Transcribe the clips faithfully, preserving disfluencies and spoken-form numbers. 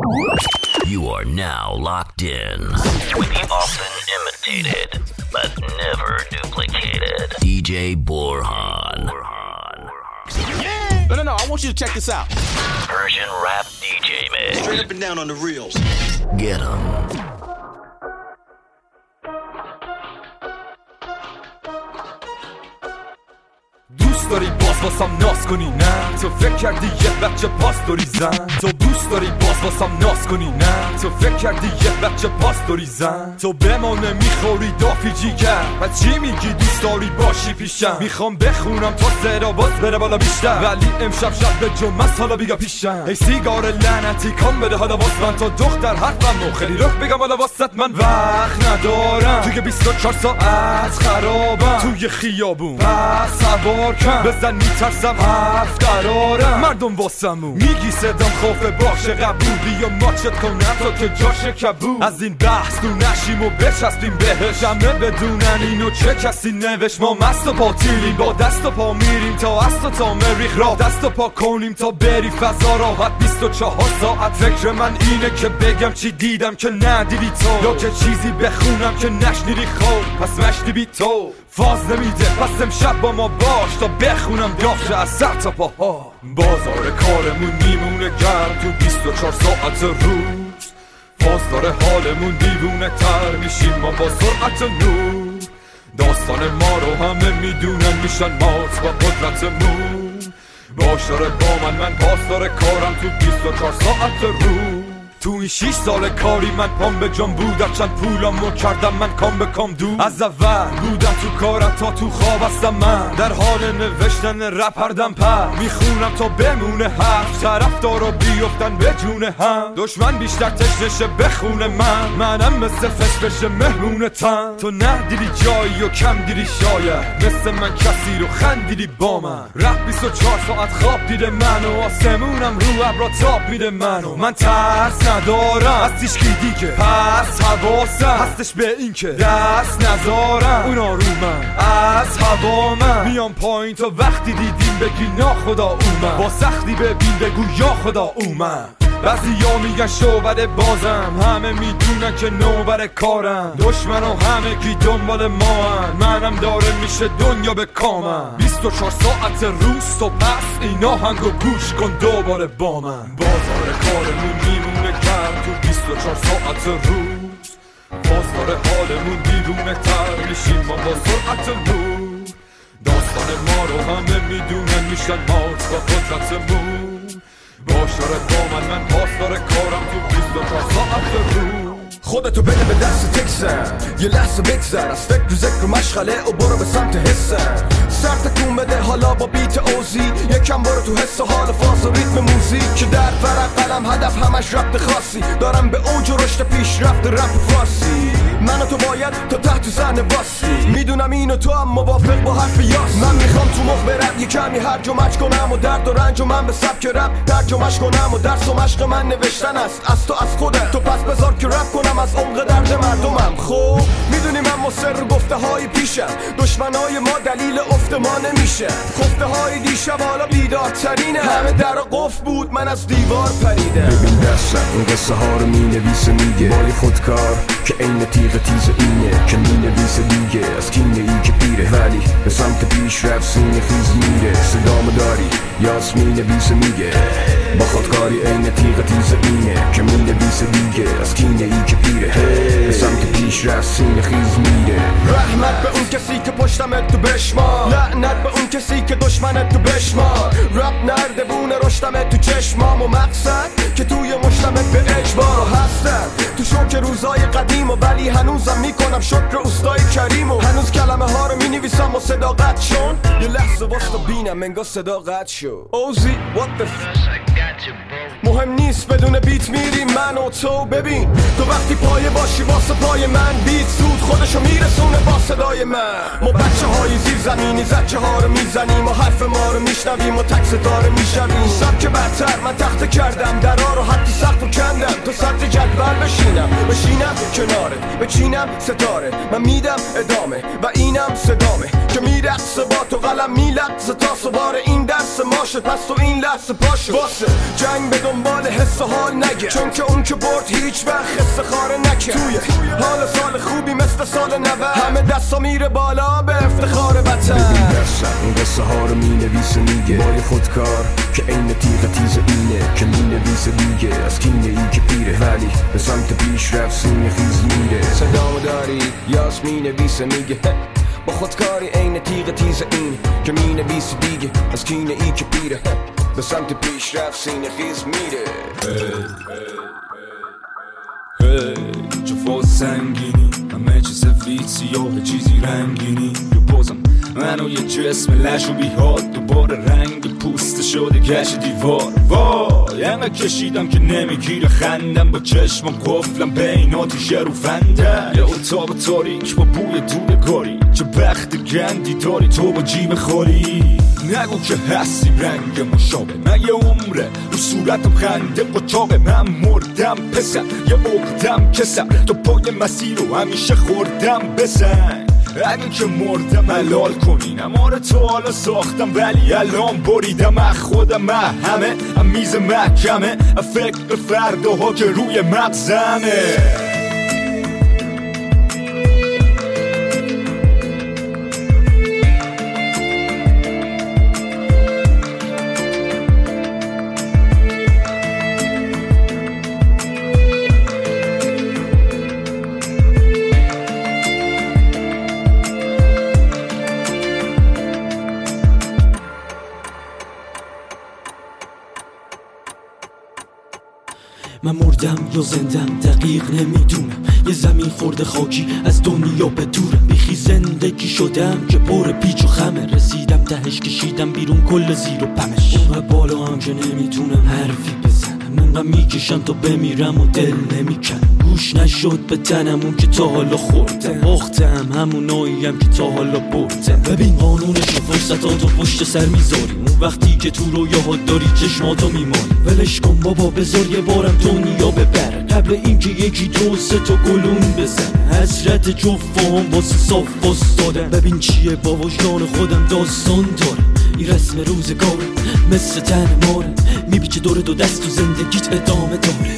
You are now locked in. Often imitated, but never duplicated. D J Borhan. No, no, no, I want you to check this out. Persian rap D J mix. Straight up and down on the reels. Get 'em. دوست داری باز واسم ناز کنی نه تو فکر کردی یه بچه پاستوری زن تو دوست داری باز واسم ناز کنی نه تو فکر کردی یه بچه پاستوری زن تو به ما نمیخوری دافی جیگر پس چی میگی دوست داری باشی پیشم میخوام بخونم تا صدا باز بره بالا بیشتر ولی امشب شب به جمعه حالا بیگا پیشم ای سیگار لعنتی کام بده حالا واس من تا دختر حرفم خیلی رخ بگم حالا واسط من وقت ندارم توی بیست و چهار ساعت خرابم توی خیابون پس سوار کن بزن میترسم حرف قرارم مردم واسمون میگی صدام خوفه باشه قبول بیا ماچت کنم تا که جاشه کبول از این بحث تو نشیم و بچسبیم بهش همه بدونن اینو چه کسی نوشت ما مست و پاتیلیم با دست و پا میریم تا است و تا مریخ را دست و پا کنیم تا بری فضا راحت بیست و چهار ساعت فکر من اینه که بگم چی دیدم که ندیدی تو یا که چیزی بخونم که نشنیدی خوب پس مشتی بی تو فاز نمیده پس امشب با ما باش تا بخونم دافشه از سر تا پاها بازار کارمون میمونه گرم تو بیست و چهار ساعت روز فاز داره حالمون دیوونه تر میشیم ما با سرعت نور داستان ما رو همه میدونن میشن مات با قدرتمون باش داره با من من پاس داره کارم تو بیست و چهار ساعت روز تو این شیش سال کاری من پام به جان بود چند پولامو کردم من کام به کام دو از اول بودم تو کارم تا تو خواب هستم من در حال نوشتن رپ هر دم پر میخونم تا بمونه حرف طرف دارو بیفتن به جون هم دشمن بیشتر تشنشه بخونه من منم مثل فش بشه مهمون تن تو نه دیدی جایی و کم دیدی شاید مثل من کسی رو خندیدی با من رپ بیست و چهار ساعت خواب دیده منو آسمونم رو ابرا تاب میده منو من ترس ندارم از تیشکی دیگه پس حواسم هستش به این که دست نذارم اونا رو من از هوا من میام پایین تا وقتی دیدیم بگی ناخدا اومد با سختی ببین بگو یا خدا اومد بعضی ها میگن شعبده بازم همه میدونن که نوبر کارم دشمن و همه کی دنبال ما هن. منم داره میشه دنیا به کامم بیست و چهار ساعت روز تو پس اینا هنگو گوش کن دوباره با من بازار کارمون میمونه گرم تو بیست و چهار ساعت روز باز داره حالمون دیوونه تر میشیم ما با سرعت نور داستان ما رو همه میدونن میشن مات با قدرتمون باش داره با من من پاس داره کارم تو بیست و چهار ساعت رو خودتو بده به دست تکسن یه لحظه بگذر از فکر و ذکر و مشغله و برو به سمت حسن سر تکون بده حالا با بیت اوزی یکم برو تو حس و حال فاز و ریتم موزیک که در فرق قلم هدف همش ربط خاصی دارم به اوج و رشد پیش رفت رپ فارسی من و تو باید تا تحت صحنه باسی میدونم اینو تو هم موافق با حرف یاس من میخوام تو مخ برم یه کمی هرج و مچ کنم و درد و رنج و من به سبک رپ ترجمهش کنم و درس و مشق من نوشتن است از تو از خودت تو پس بذار که رپ کنم از عمق درد مردمم خب میدونی من مصر گفته های پیشم دشمنای ما دلیل افت ما نمیشه خفته های دیشب حالا بیدارترینه همه در قفل بود من از دیوار پریدم ببین دستم اون قصه ها رو می نویسه میگه بای خودکار که این تیغ تیز اینه که می نویسه دیگه از کینه ای که پیره ولی به سمت پیش رفت سینه خیز میره صدامو داری یاس می نویسه میگه با خودکاری این تیغ تیز اینه که می نویسه دیگه از کینه ای که پیره به سمت پیش رفت سینه خیز میره رحمت به اون کسی که پشتمت تو بشمار لعنت به اون کسی که دشمنت تو بشمار رب نرده بونه رشتمت تو چشمام و مقصد که توی مشتمت به اجبار هستم تو شوک روزای قدیم و ولی هنوزم میکنم شکر اوستای کریم و هنوز کلمه ها رو مینویسم و صداقت شون یه لحظه واستا بینم انگار صداقت شو اوزی what the f مهم نیست بدون بیت میریم من و تو ببین تو وقتی پایه باشی واسه پای من بیت سود خودشو میرسونه با صدای من ما بچه های زیر زمینی زچه ها رو میزنیم و حرف ما رو میشنویم و تک ستاره میشویم سبک برتر من تخته کردم درا رو حتی سقف رو کندم تو صدر جلد اول بشینم بشینم کنارت بچینم ستاره من میدم ادامه و اینم صدامه که میرقصه با تو قلم میلقصه تا سوار این دست ماشه پس تو این لحظه پاشه واسه جنگ به دنبال حس و حال نگه چون که اون که برد هیچ وقت خسته خاره نکه توی حال سال خوبی مثل سال نود همه دستا میره بالا به افتخار وطن ببین دستم این قصه ها رو مینویسه میگه بای خودکار که این تیغ تیز اینه که مینویسه دیگه از کینه ای که پیره ولی به سمت پیش رفت سینه خیز میره صدامو داری یاس مینویسه میگه با خودکاری این تیغ تیز این که مینویسه دیگه از کینه ای که پیره به سمت پیش رفت سینه خیز میره جفاز سنگینی همه چه سفید سیاه چیزی رنگینی یه بازم منو یه جسم لش و بیهاد دوباره رنگ پوست شده گشت دیوار وای همه کشیدم که نمیگیره خندم با چشمم قفلم بین آتیش رو فنده یه اتاق تاریک با بوی دودگاری چه بخت گندی داری تو با جیب خالی نگو که هستی رنگ مشابه من یه عمره رو صورتم خنده قچاقه من مردم پسر یه عقدم کسر تو پای مسیر رو همیشه خوردم بسن اگه که مردم حلال کنینم آره تو حالا ساختم ولی الان بریدم از خودم همه هم میز محکمه فکر فرداها که روی مغزمه من مردم یا زندم دقیق نمیدونم یه زمین خورده خاکی از دنیا به دورم بیخی زندگی شدم که پر پیچ و خمه رسیدم تهش کشیدم بیرون کل زیر و پمش اونقدر بالا هم که نمیتونم حرفی بزنم منقدر میکشم تا بمیرم و دل نمیکنم گوش نشد به تنم اون که تا حالا خوردم باختم هموناییم که تا حالا بردم ببین قانونش و فرصتاتو پشت سر میذاری اون وقتی که تو رویاها داری چشماتو میماری ولش کن بابا بذار یه بارم دنیا ببره قبل اینکه یکی دو سه تا گلون بزنه حسرت جفام واسه صاف واسدادم ببین چیه با وجدان خودم داستان دارم این رسم روزگاره مثل تن ماره میبیچه دور دو دست و زندگیت ادامه داره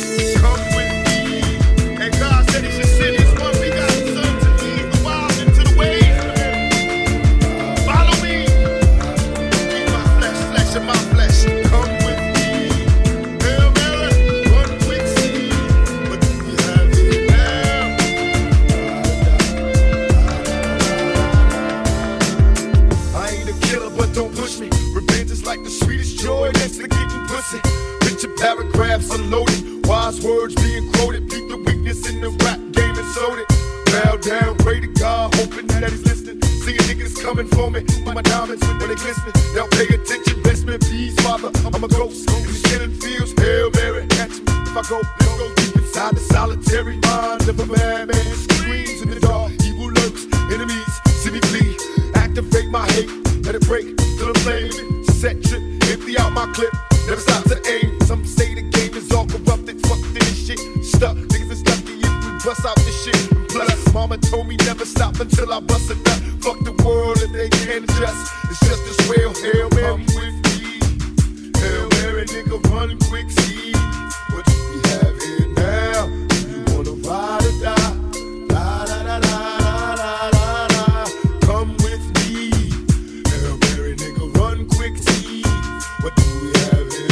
Paragraphs unloaded, wise words being quoted. Beat the weakness in the rap game and sold it. Bow down, pray to God, hoping that he's listening. Seeing niggas coming for me, my diamonds when they glistening. Now pay attention, bless me, peace, father. I'm a ghost in the killing fields. Hail Mary, catch me if I go. Go deep inside the solitary mind of a madman. Screams in the dark, evil lurks, enemies see me flee. Activate my hate, let it break till I'm flaming. Set trip, empty out my clip. Never stop to aim. Some say the game is all corrupted. Fuck this shit. Stuck. Niggas is lucky if we bust out this shit. Plus, mama told me never stop until I bust a nut. Fuck the world and they can't adjust. It's just as well. Hail Mary with me. Hail Mary, nigga, run quick, see what we have here now. You wanna ride or die? La la la la la la la. Come with me. Hail Mary, nigga, run quick, see what do we have here?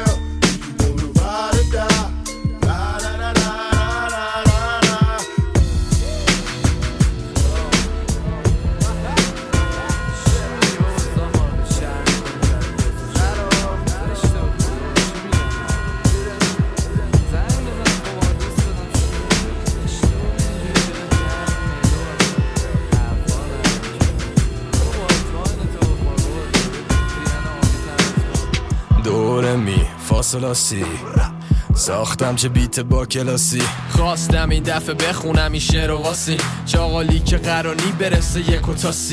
فاصلاسی ساختم چه بیت با کلاسی خواستم این دفعه بخونم این شعر و واسی چاقالی که قرانی برسه یک و تاسی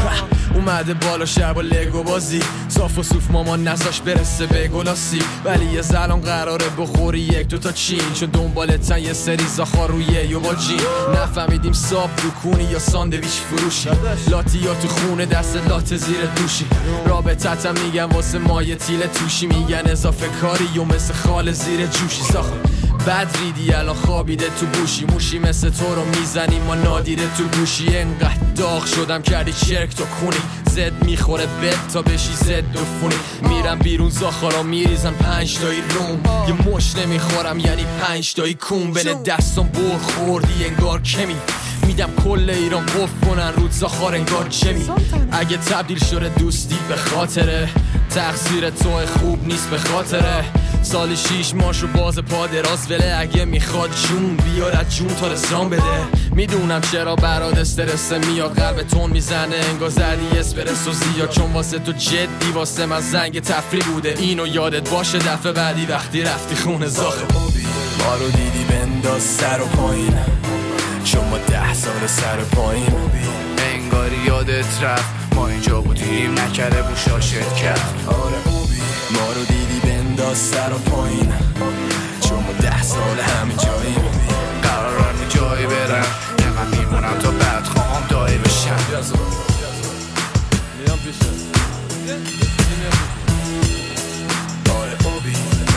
اومده بالا شهر با لگو بازی صاف و صوف مامان نزاش برسه به گلاسی ولی یه زلان قراره بخوری یک دوتا چین چون دنبالتن یه سری زاخار روی یه با جین نفهمیدیم ساب دکونی یا ساندویچ فروشی لاتی یا تو خونه دست لات زیر دوشی رابطتم میگن واسه مایه تیله توشی میگن اضافه کاری یا مثل خال زیر جوشی ساخت بد ریدی الان خوابیده تو بوشی موشی مثل تو رو میزنی ما نادیده تو گوشی انقدر داغ شدم کردی چرک تو کونی زد میخوره بد تا بشی زد دفونی میرم بیرون زاخارا میریزن پنج تایی روم یه مش نمیخورم یعنی پنج تایی کون بله دستم بر خوردی انگار کمی میدم کل ایران قف کنن رود زاخار انگار چمی اگه تبدیل شده دوستی به خاطره تقصیر تو خوب نیست به خاطره سال شیش ماشو باز پا دراز وله اگه میخواد جون بیارد جون تا رسان بده میدونم چرا برات استرس میاد قلب تون میزنه انگار زدی اسپرسو زیاد چون واسه تو جدی واسه من زنگ تفریح بوده اینو یادت باشه دفعه بعدی وقتی رفتی خونه زاخه ما رو دیدی بنداز سر و پایین چون ما ده سال سر و پایین انگاری یادت رفت ما اینجا بودیم نکره بوشا شرکت آره ما رو دیدی بنداز سر و پایین چون ما ده سال همین جاییم قرار همین جایی برم که من میمونم تا بعد خواهم دایی بشم آره بابی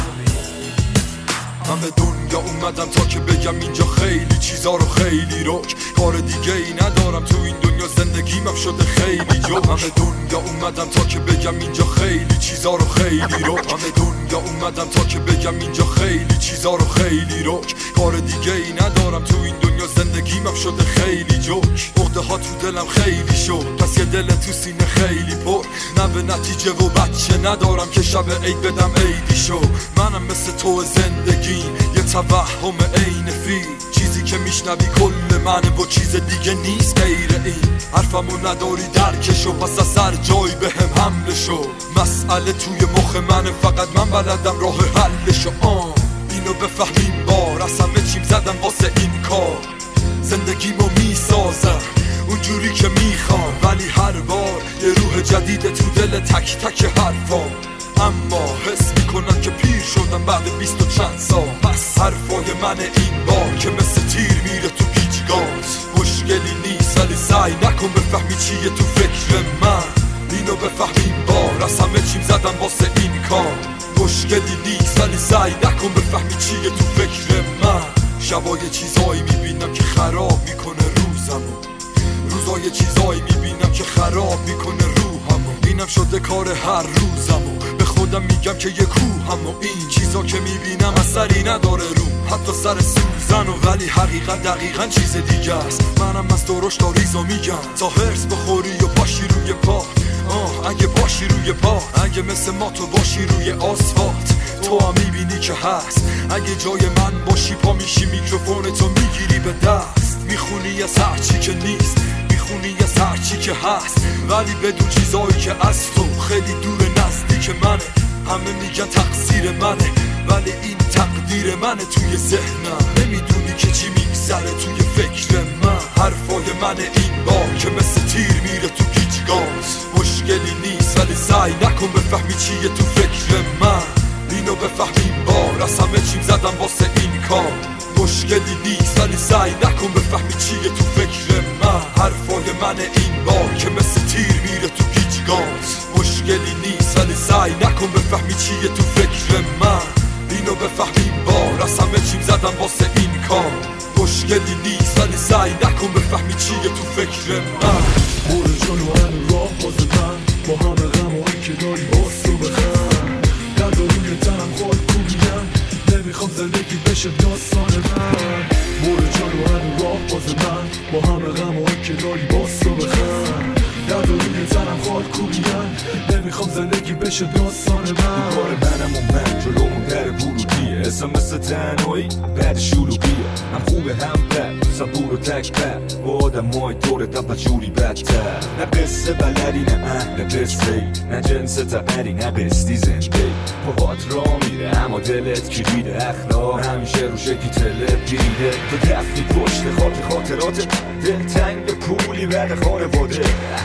من به دنیا اومدم تا که بگم اینجا خیلی چیزا رو خیلی روک کار دیگه ای ندارم تو این دنیا زندگیم شده خیلی جو من به دنیا اومدم تا که بگم اینجا خیلی چیزا رو خیلی روک من به دنیا اومدم تا که بگم اینجا خیلی چیزا رو خیلی روک کار دیگه ای ندارم تو این دنیا زندگیم شده خیلی جوک عقده ها تو دلم خیلی شد پس یه دل تو سینه خیلی پر نه به نتیجه و بچه ندارم که شب عید بدم عیدی شو منم مثل تو زندگی یه توهم عین فیل چیزی که میشنوی کل منه و چیز دیگه نیست غیر این حرفمو نداری درکشو پس از سر جای به هم حمله شو مسئله توی مخ منه فقط من بلدم راه حلشو آن اینو بفهمیم بار از همه چیم زدم واسه این کار زندگیمو میسازم اونجوری که میخوام ولی هر بار یه روح جدید تو دل تک تک حرفام اما حس میکنم که پیر شدم بعد بیست و چند سال پس حرفای من این بار که مثل تیر میره تو گیجگات مشکلی نیست ولی سعی نکن بفهمی چیه تو فکر من اینو بفهمیم بار از همه چیم زدم واسه این کار مشکلی نیست ولی سعی نکن بفهمی چیه تو فکر من شبای چیزایی میبینم که خراب میکنه روزمو روزای چیزایی میبینم که خراب میکنه روحمو اینم شده کار هر روزمو به خودم میگم که یه کوهم و این چیزا که میبینم اثری نداره روم حتی سر سوزن و ولی حقیقت دقیقا چیز دیگه است منم از درشت تا ریزو میگم تا هرس بخوری و باشی روی پا آه اگه باشی روی پا اگه مثل ما تو باشی روی آسفالت تو هم میبینی که هست اگه جای من باشی پا میشی میکروفون تو میگیری به دست میخونی از هر چی که نیست میخونی از هر چی که هست ولی بدون چیزایی که از تو خیلی دور نزدیک منه همه میگن تقصیر منه ولی این تقدیر منه توی ذهنم نمیدونی که چی میگذره توی فکر من حرفای من این بار که مثل تیر میره تو گیجگات مشکلی نیست ولی سعی نکن بفهمی چیه تو فکر من اینو بفهمیم بار از همه چیم زدم واسه این کار مشکلی نیست ولی سعی نکن بفهمی چیه تو فکر من حرفای من این بار که مثل تیر میره تو گیجگات مشکلی نیست ولی سعی نکن بفهمی چیه تو فکر من اینو بفهمیم بار از همه چیم زدم واسه این کار مشکلی نیست ولی سعی نکن بفهمی چیه تو فکر من برو جلو همین راه باز من با همه غم و این که داری باز رو بخن درد و روی تنم خواهد کوبیدم نمیخوام زندگی بشه داستان من برو جلو همین راه باز من با همه غم و این که داری باز رو بخن درد و روی تنم خواهد کوبیدم نمیخوام زندگی بشه داستان من کار منم و من جلومون در ورودیه اسم مثل تنهایی بعد شلوغیه هم خوبه هم بد صبور و تک بد با آدم های دور دفت جوری بدتر نه قصه بلدی نه اهل قصه نه جنس تقری نه بستی زنده پاهات را میره اما دلت کلیده اخلاق همیشه رو شکی تلت گیریده تو دفتی پشت خاطر خاطرات دلتنگ به پولی بعد خانواده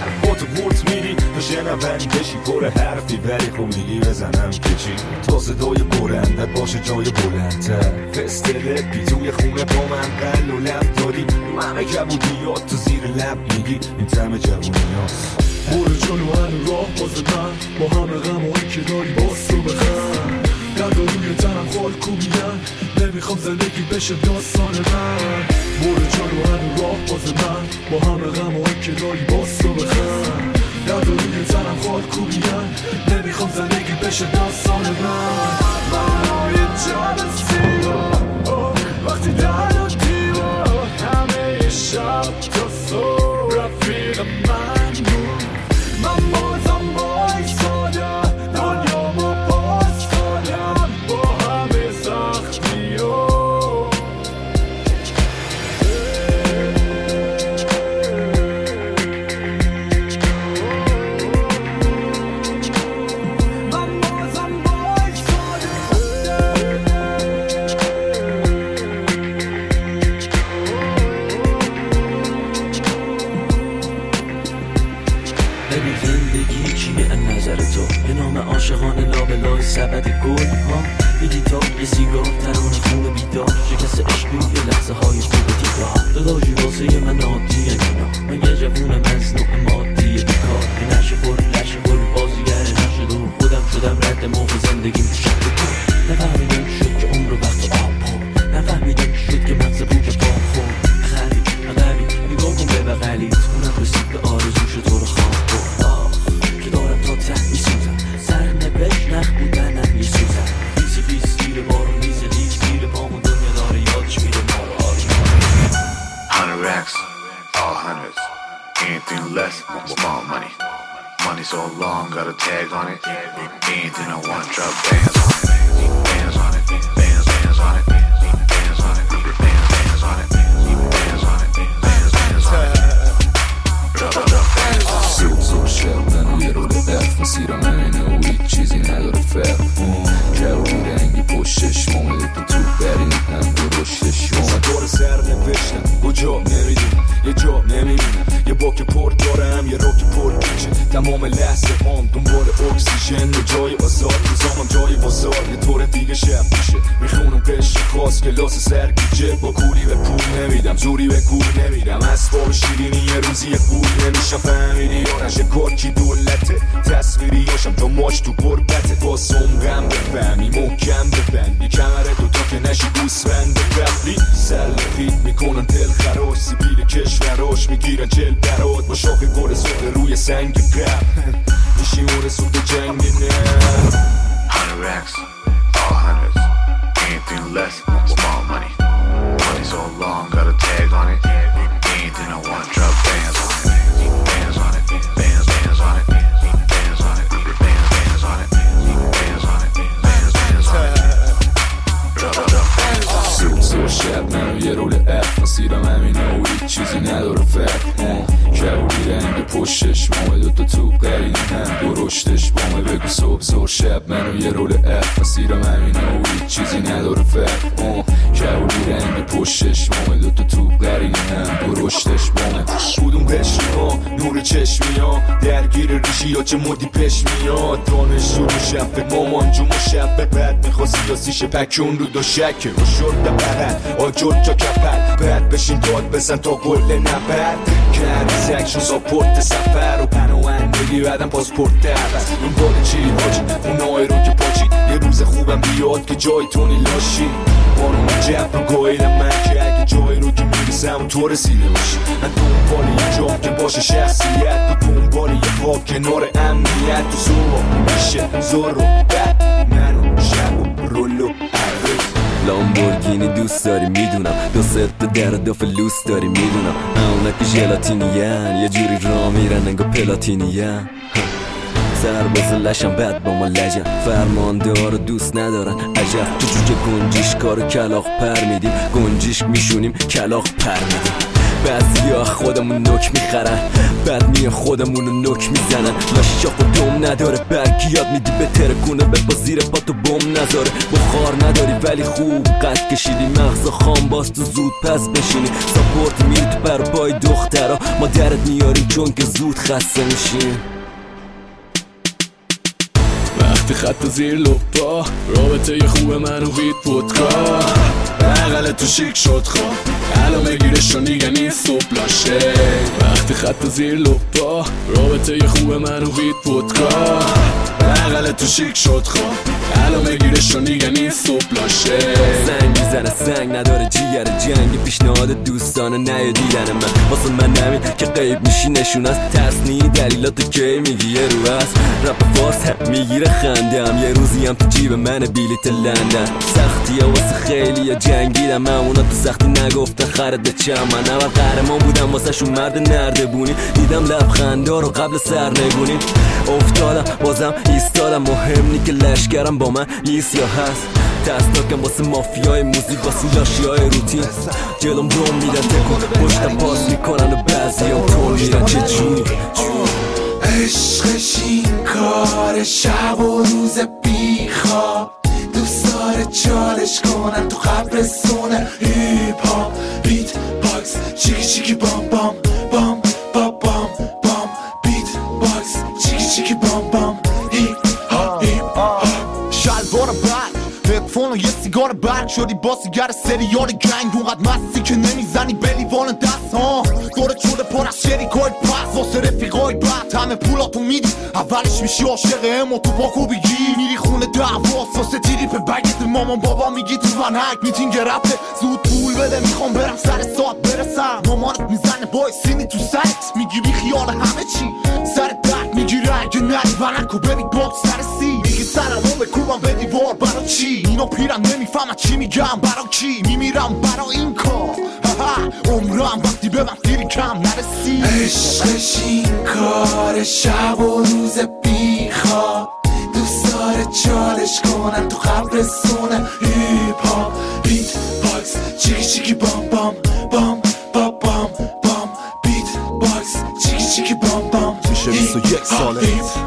حرفاتو ورد میدی تو شنوندی بشی پر حرفی ولی خب میگی بزنم که چی تا صدای برندت باشه جای بلندتر فستله پی توی خونه با من قل و لب داری رو همه کبودیات تو زیر لب میگی این تم جوونی هاست برو جلو هنو راه باز من با همه غم و این که داری باز تو بخن درد و روی تنم خال کوبیدن نمیخوام زندگی بشه داستان من برو جلو هنو راه باز من با همه غم و این که داری باز تو بخن درد و روی تنم خال کوبیدن نمیخوام زندگی بشه داستان من من یه جلسی وقتی در و دیوار همه شب تا صبح رفیق من بود من بازم بایستادم دنیامو باز کنم با همه سختی ها عاشقانه لابلای سبد گل ها میگی تا یه سیگار ترانه خون بیدار شکست عشقی یه لحظه های خوب دیدار داداشی واسه من عادیه اینا من یه جوون مصنوع مادیه بیکار یه نشه خور لشه خور بازیگر نشه دور خودم شدم رد موقع زندگیم تو شکل کن نفهمیدم شد که عمر وقت آب پر نفهمیدم شد که مغز بوک پا خور خرید نقبی نگاه کن به بغلیت اونم رسید به آرزوش تو رو خواب برد آه که دارم تا ته میسوزم بهش نخ بودنم یه سوزن بیسی بیس گیر بارو میزه لیز گیر پامون دنیا داره یادش میره ما رو آروم Hundred racks, all hundreds Anything less, small money Money so long, got a tag on it Anything I want, drop bands on it Bands on it, bands, bands on it Bands on it, bands, bands on it Bands on it, bands, bands on it Drop, drop, drop bands on it زور زور شب منو یه رول برف مسیرم همینه و هیچ چیزی نداره فرق جوابی رنگی پشتش مامده تو تو برین هم دو رشتش مثلا دور سر نوشتم کجا نمیدونم یه جا نمیبینم یه باک پر دارم یه راک پر پیچه تمام لحظه هم دنبال اکسیژن و جای آزاد روزامم جای بازار یه طور دیگه شب میشه میخونم قشر خاص کلاس سرگیجه با کوری به پول نمیدم زوری به کور نمیدم اسباب شیرینی یه روزی پول نمیشم فهمیدی یا نشه کارکی دولته تصویری هاشم تا ماش تو قربته باسم غم بفهمی محکم ببندی کمره دوتا که نشی گوسفند قبلی سلقید میکنن دل خراش سیبیل کشوراش میگیرن چل برات با شاخی گل سوخته روی سنگ قبل میشی مور سوخته جنگ نه Hundred racks, all hundreds Anything less, small money Money so long, got a tag on it Anything I want, drop bands on it Bands on it, bands, bands on it Bands on it, bands, bands on it Bands on it, bands, bands on it Drop, drop, drop bands on it زور زور شب منو یه رول اف مسیرم همینه و هیچ چیزی نداره فرق کبودی رنگ پشتش مامه دوتا تو قرینه هم دو رشتش بامه بگو صبح زور شب منو یه رول اف مسیرم همینه و هیچ چیزی نداره فرق کبودی رنگ پشتش مامه دوتا تو قرینه هم دو رشتش بامه کدوم قشری ها نور چشمی ها درگیر ریشی یا چه مدی پش میاد دانشجو مشفق مامان جو مشفق بعد میخوا سیاسیشه پکون رو دو شکه و شرد بغل آجور جا کپل بعد بشین داد بزن تا گل نبرد کردی زکشون ساپورت سفر و پناهندگی بعدم پاسپورت دربست اون بال چی حاجی اونای رو که پاچی یه روز خوبم بیاد که جای تونی لاشی بارون جب رو گاهیدم من که اگه جایی رو که میرسم تو رسیده باشی من دنبال یه جا که باشه شخصیت تو دنبال یه خواب کنار امنیت تو زور میشه زور رو بد منو شب و رولو عرض لامبورگینی دوست داری میدونم دو ست در دو فلوس داری میدونم اونا که ژلاتینیان یه جوری را میرن انگا پلاتینیان سرباز لشم بد با ما لجن فرمانده ها رو دوست ندارن عجب تو جوجه گنجیش کارو کلاق پر میدیم گنجیش میشونیم کلاق پر میدیم بعضیا خودمون نوک میخرن بعد میان خودمونو نوک میزنن لاشا خودم نداره برگی یاد میدی به ترکونه به با زیر پاتو بوم نذاره بخار نداری ولی خوب قد کشیدی مغزا خام باز تو زود پس بشینی ساپورت میری تو بر پای دخترا ما درت میاریم چون که زود خسته میشیم وقتی خط زیر لپا رابطه خوب من و وید ودکا بغل تو شیک شد خواه الان بگیرش و نیگه نیست صبح لاشه وقتی خط زیر لپا رابطه خوب من و وید ودکا بغل تو شیک شد خواه الان بگیرش و نیگه نیست صبح لاشه زنگ میزنه سنگ نداره جیگر جنگ پیشنهاد دوستانه نه دیدن من واسه من نمی که قیب میشی نشون از ترسنی دلیلاتو کی میگی یه رو از رپ فارس هم میگیره خنده هم یه روزی هم تو جیب من بیلیت لندن سختی ها واسه خیلی یا جنگیدم اونا تو سختی نگفتن خرده چم من اول قهرمان بودم واسه شون مرد نردبونی دیدم لبخندا رو قبل سرنگونی افتادم بازم ایستادم مهم نی که لشکرم با من نیست یا هست ترسناکم واسه مافیای موزیک واسه لاشی های روتین جلوم دوم میدن تکن پشتم پاس میکنن و بعضی هم تون میرن چه جونی عشقش این کار شب و روز بیخواب دوست داره چالش کنن تو قبرستونه هیپ هاپ بیت باکس چیکی چیکی بام بام بام بام بام بام بیت باکس چیکی چیکی بام بام هیپ هاپ هیپ هاپ شلوار برگ هدفون و یه سیگار برگ شدی باسیگر سریال گنگ اونقدر مستی که نمیزنی به لیوان دست ها دورت شده پر از شریکای پس واسه رفیقای بد همه پولاتو میدی اولش میشی عاشق امو تو باکو بگی میری خونه دعواست واسه تریپ بگت مامان بابا میگی تو ونک میتینگ رپه زود پول بده میخوام برم سر ساعت برسم مامانت میزنه بای سینی تو سرت میگی بی خیال همه چی سر درد میگیره اگه نری ونکو بری باکس سر سی میگی سرمو بکوبم به دیوار برا چی اینا پیرن نمیفهمن چی میگم برا کی میمیرم برا این کار عمرم وقتی به من دیر کم نرسی عشقش این کار شب و روز بیخواب دوست داره چالش کنن تو قبرستونه هیپ هاپ بیت باکس چیکی چیکی بام بام بام بام بام بام بیت باکس چیکی چیکی بام بام میشه بیست و یک سالت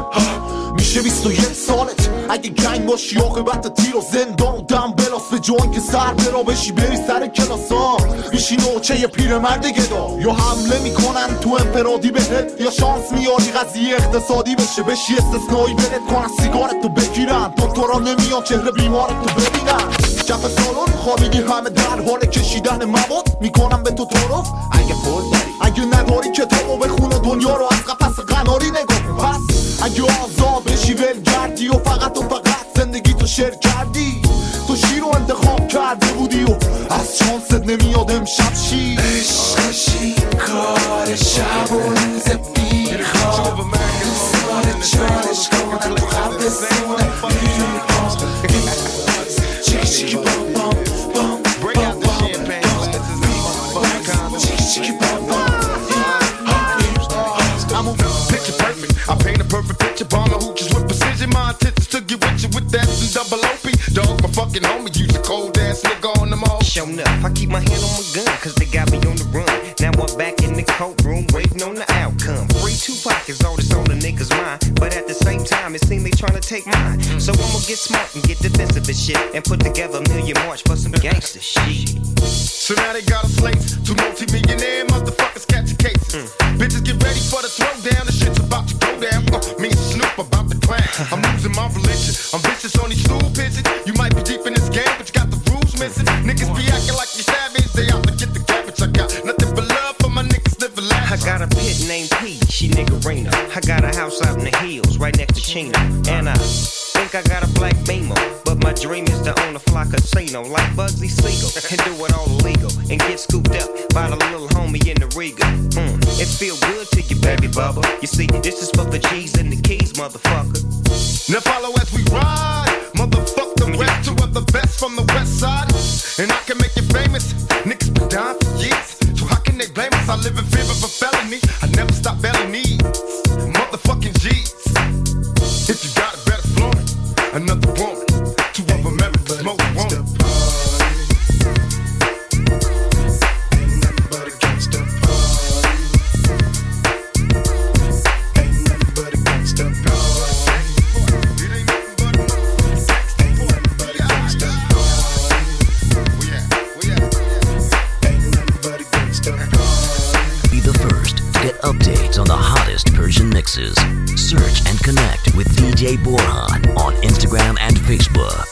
میشه بیست و یک سالت اگه گنگ باشی عاقبت تیر و زندان و دم بلاس به جوان که سر برا بشی بری سر کلاسا میشی نوچه یه پیر مرد گدا یا حمله میکنن تو انفرادی بهت یا شانس میاری قضیه اقتصادی بشه بشی استثنایی برد کنن سیگارتو بگیرن دکترا نمیان چهره بیمارتو ببینن کف سالون خوابیدی همه در حال کشیدن مواد میکنم به تو تعارف اگه پول داری اگه نداری کتابو بخون دنیا رو از قفس قناری نگاه پس اگه آزاد بشی ولگردی و فقط و فقط زندگی تو شیر کردی تو شیر رو انتخاب کرده بودی و از شانست نمیاد امشب شیر عشقش این کار شب و روز بیخواب دوست داره چالش کنن تو قبرستونه چیکی چیکی بام بام بام بام بام چیکی چیکی بام بام I'm a picture perfect. I paint a perfect picture, bomb the hooches with precision. My intentions to get with you with that and double O P. Dog, my fucking homie, use a cold ass nigga on them all. Showing up, I keep my hand on my gun, cause they got me on the run. Now I'm back in the courtroom, waiting on the outcome. Free Tupac is all that's on the niggas' mind, but at the same time, it seems they trying to take mine. So I'ma get smart and get defensive and shit, and put together a million march for some gangster shit. So now they got us slates, two multi-millionaire motherfuckers catching cases. Mm. Bitches get ready for the throwdown, the shit's about to go down. Uh, me and Snoop about to climb. I'm losing my religion, I'm vicious on these stool pigeons. You might be deep in this game, but you got the rules missing. Niggas be acting like you savage, they out to get the cabbage. I got nothing but love for my niggas living life. I got a pit named P, she niggerina. I got a house out in the hills, right next to Chino. And I think I got a black Beamer, but my dream is to own a fly casino like Bugsy Siegel and do it all illegal and get scooped up by the little homie in the Riga. Mm, it feel good to you, baby bubba. You see, this is for the G's and the keys, motherfucker. Now follow as we ride, motherfuck the rest, two of the best from the west side. And I can make you famous, niggas been dying for years. So how can they blame us? I live in fear of a felony, I never stop belly needs, motherfucking G's. If you got it, better flaunt it. Another woman, two of them ever smoke one. Ain't nothing but a gangsta party. mixes. Search and connect with D J Borhan on Instagram and Facebook.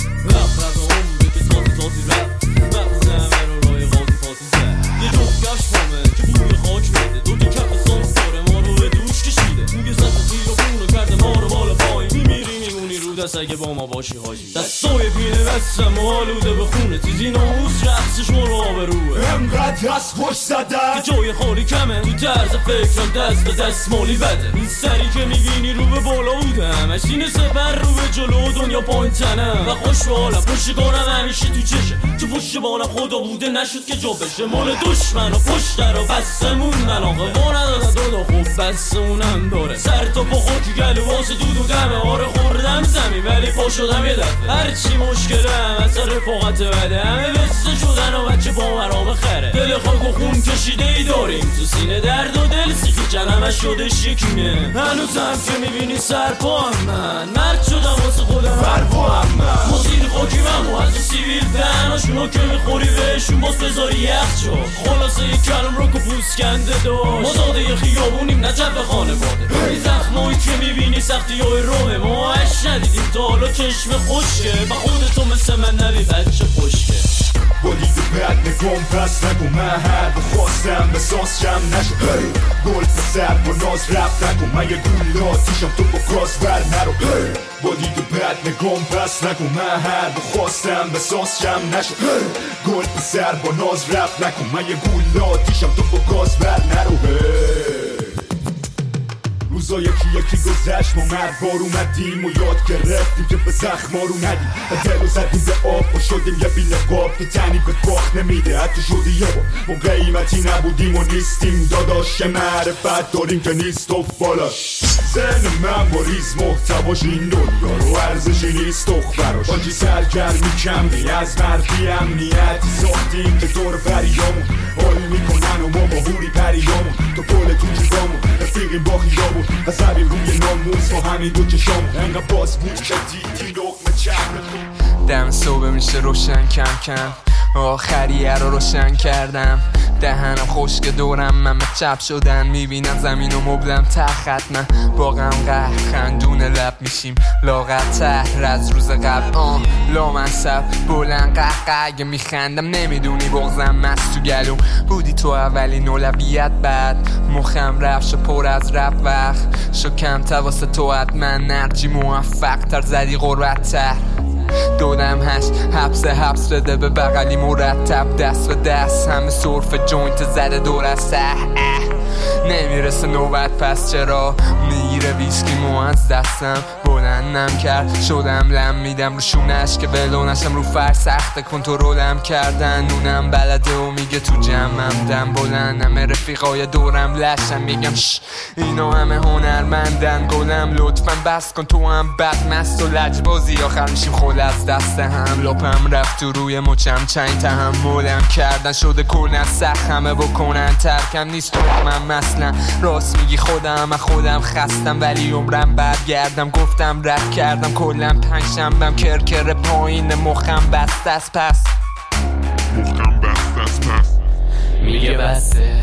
دست اگه با ما باشی حاجی دستای پینه بستم و آلوده به خونه تیزی ناموس رقصش مرو آبروه انقدر هست خوش زدن که جای خالی کمه تو طرز فکرم دست به دست مالی بده این سری که میبینی رو به بالا بودم اشین سپر رو به جلو دنیا پایین تنم و خوش به حالم پشتگانم همیشه تو چشه تو پشت بانم خدا بوده نشد که جا بشه مال دشمن و پشت رو بستمون ملاقه با ندادن دو دا خوب بستمونم داره سر تا با خاکی گلو واسه دود و دمه آره خوردم زمین ولی پا شدم یه دفعه هرچی مشکلم از رفاقت بده همه بسته شدن و بچه با مرا بخره دل خاک و خون کشیده ای داریم تو سینه درد و دل سیخی کلمش شده شکینه هنوزم که میبینی سر پا هم من مرد شدم واسه خودم فرپا هم من مصیر خاکی من و از سیویل دهناشونو که میخوری بهشون باز بذاری یخ شد خلاصه یک کلم رو که پوست کنده داشت ما زاده خیابونیم نه جب خانواده این زخمایی که میبینی سختی های رومه ما اش ندیدیم تا حالا چشم خوشکه با خودتو مثل من نبی بچه خوشکه با دید بد نگم پس نگو من هر بخواستم به ساس کم نشو hey. گل پسر با ناز رفت نگو من یه گول آتیشم تو با گاز بر نرو hey. با دید بد نگم پس نگو من هر بخواستم به ساس کم نشو hey. گل پسر با ناز رفت نگو من یه گول آتیشم تو با گاز بر نرو hey. روزا یکی یکی گذشت ما مرد بار اومدیم و یاد گرفتیم که به زخما رو ندیم و دل و زدیم به آب و شدیم یه بیل باب که تنی به باخت نمیده حتی شدی یه بار ما قیمتی نبودیم و نیستیم داداش که معرفت داریم که نیست و بالاش ذهن من با ریز محتواش این دنیا رو ارزشی نیست دختراش آجی سرگرمی کمی از مردی امنیتی ساختیم که دور بریامون حال میکنن و ما با هوری پریامون تو پول تو جیبامون رفیقیم با خیابون قصبیم روی ناموز با همین دو چشامون انقدر باز بود که دیدی لقمه چهرمون دم صبح میشه روشن کم کم آخریه رو روشن کردم دهنم خشک دورم من چپ شدن میبینم زمین و مبلم تخت من با غم قهر خندون لب میشیم لاغرتر از روز قبل آن لامصب بلند قهقه اگه میخندم نمیدونی بغزم مست تو گلوم بودی تو اولین اولویت بعد مخم رفت شو پر از رب وقت شو کم واسه تو حتما نرجی موفق تر زدی غربت تر دودم هشت حبس حبس بده به بغلی مرتب دست به دست همه صرف جوینت زده دور از ته نمیرسه نوبت پس چرا میگیره ویسکی مو از دستم بلندم کرد شدم لم میدم رو شونش که بلونشم رو فر سخت کنترلم کردن اونم بلده و میگه تو جمعم دم بلندم رفیقای دورم لشم میگم شش اینا همه هنرمندن گلم لطفا بس کن تو هم بد مست و لجبازی آخر میشیم خول از دست هم لپم رفت تو روی مچم چنگ تحملم کردن شده کلن سخت همه بکنن ترکم نیست من مثلا راست میگی خودم من خودم خستم ولی عمرم برگردم گفتم رد کردم کلم پنج شنبم کرکر پایین مخم بست از پس مخم بست از پس میگه بسته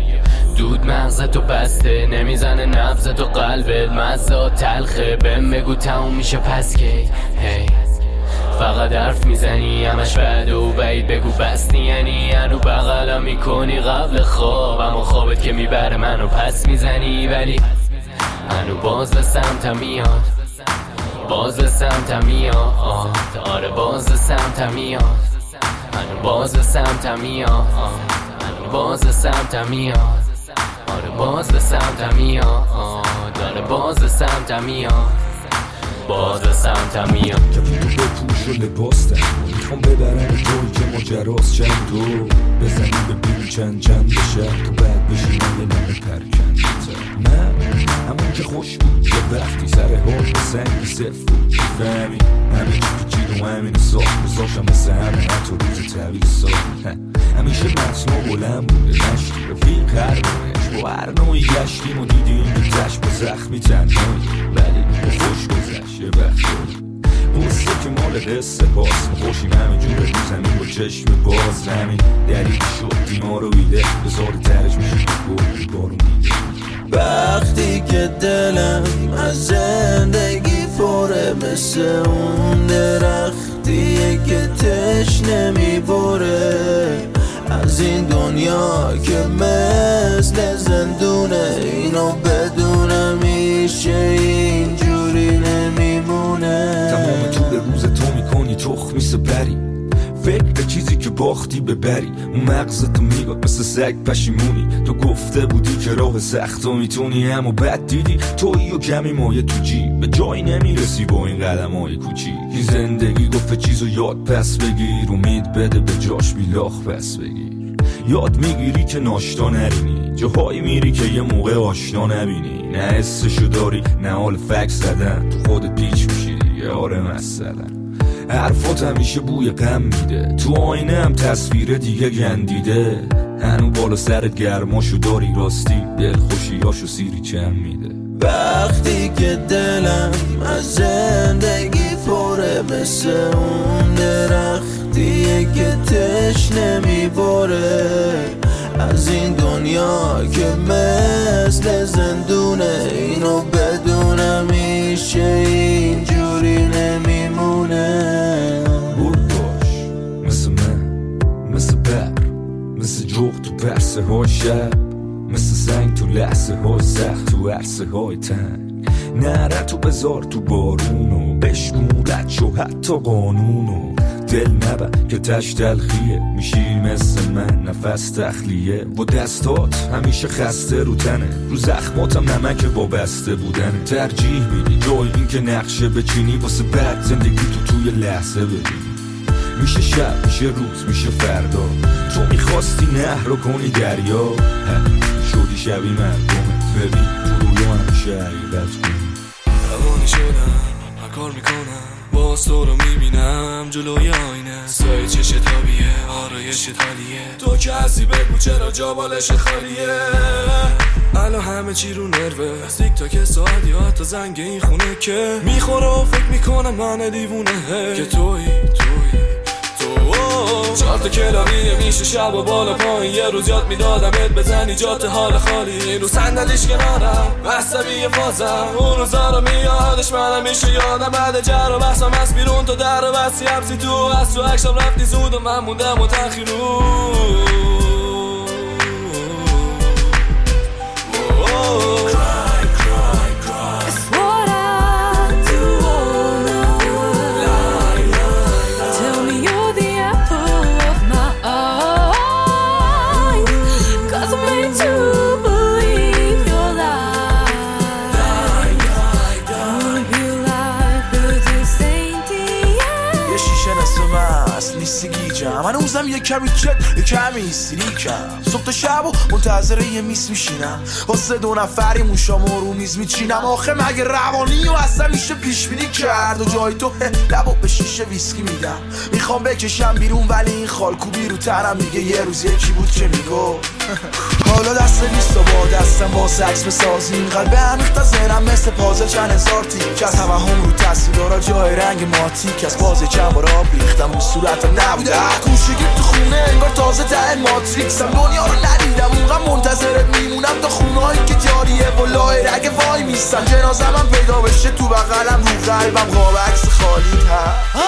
دود مغزتو بسته نمیزنه نبضتو قلبت مزا تلخه بهم بگو تموم میشه پس که هی فقط حرف میزنی همش بد و بعید بگو بستی یعنی هنو بغلم میکنی قبل خواب اما خوابت که میبره منو پس میزنی ولی هنو باز به سمتم میاد باز به سمتم میاد آره باز به سمتم میاد هنو باز به سمتم میاد هنو باز به سمتم میاد آره باز به سمتم میاد آره باز به سمتم میاد باز به سمتم میاد کفیتو بپوش و لباس تن میخوام ببرم جایی که ماجراست چند دو بزنیم ببینی چند چند بشه تو بعد بشینم یه نمه پرکن نه همون که خوش بود یه وقتی سر حال به سنگی صف بود فهمی همه چی پیچید و همین ساخت بزاشم مثل همه حتی روز طویل ساخت همیشه مصنوع بلند بوده نشتی رفیق هر بونش با هر نوعی گشتیم و دیدیم بیتش با زخمی تنهایی ولی با خوش گذشت یه وقت قصه که مال قصه باز ما خوشیم همه جور رو زمین با چشم باز همین دلیل شد دیما رو ویده بزار ترش میشه که بردی بارو میده وقتی که دلم از زندگی پره، مثل اون درختیه که تشنه میبره، از این دنیا که مثل زندونه، اینو بدونم میشه اینجوری نمیمونه. تمام طول روز تو میکنی تخمی سپری، فکر به چیزی که باختی ببری، اون مغزتو میگاد مثل سگ پشیمونی. تو گفته بودی که راه سخت و میتونی، اما بد دیدی تویی و کمی مایه تو جیب، به جایی نمیرسی با این قدم های کوچیک. این زندگی گفت چیزو یاد پس بگیر، امید بده به جاش بیلاخ پس بگیر. یاد میگیری که ناشتا نرینی، جاهایی میری که یه موقع آشنا نبینی، نه حسشو داری نه حال فکس زدن، تو خودت پیچ میشی دیگه. آره مثلا حرفات همیشه بوی غم میده، تو آینه هم تصویر دیگه گندیده، هنو بالا سرت گرماشو داری، راستی دل خوشیاشو سیری چم میده. وقتی که دلم از زندگی پره، مثل اون درختیه که تشنه میبره، از این دنیا که مثل زندونه، اینو بدونم میشه اینجوری نمیمونه. برد باش مثل من، مثل بر، مثل جغ تو پرسه های شب، مثل سنگ تو لحظه های سخت تو عرصه های تنگ. نره تو بذار تو بارونو، بشمون رد شو حتی قانونو، دل نبر که تش تلخیه، میشی مثل من نفس تخلیه، با دستات همیشه خسته رو تنه، رو زخماتم نمک وابسته بودنه. ترجیح میدی جای این که نقشه بچینی، واسه بعد زندگی تو توی لحظه ببینی. میشه شب میشه روز میشه فردا، تو میخواستی نهر رو کنی دریا، شدی شبی مردمت، ببین تو رویا همیشه حقیقت کنی. روانی شدم هر کار میکنم، باز تو رو میبینم جلوی آینه، سایه چش تابیه آرایش تالیه، تو که هستی بگو چرا جا بالش خالیه. الان همه چی رو نروه، از تیک تاک ساعت یا حتی زنگ این خونه که میخوره و فکر میکنم من دیوونه که توی توی چهار تا کلاریه میشه شب و بالا پایین، یه روز یاد میدادمت بزنی جات حال خالی، رو صندلیش کنارم عصبی فازم، اون روزا رو میادش منم میشه یادم، بعد جر و بحثم از بیرون تو در و بستی حبسی تو، از تو عکسم رفتی زود و من موندم و تخیرون. من اوزم یه کمی چت یه کمی سیریکم، صبح تا شب و منتظر یه میس میشینم، واسه دو نفری موشامو رو میز میچینم. آخه مگه روانی و اصلا میشه پیش بینی کرد، و جای تو لبا به شیشه ویسکی میدم، میخوام بکشم بیرون ولی این خالکوبی رو تنم میگه یه روز یکی بود که میگو حالا دست نیست و با دستم با سکس بسازیم، قلبه همیخت از ذهنم مثل پازل چند هزار تیک، که از همه هم رو تحصیل دارا جای رنگ ماتی، که از بازه چند بار آب ریختم رو صورتم نبوده، گوشگیر تو خونه انگار تازه ته ماتریکسم، دنیا رو ندیدم اونقدر منتظرت میمونم تا خونهایی که جاریه و لای رگ وای میستن، جنازم هم پیدا بشه تو بغلم رو قلبم قاب عکس خالیت هست.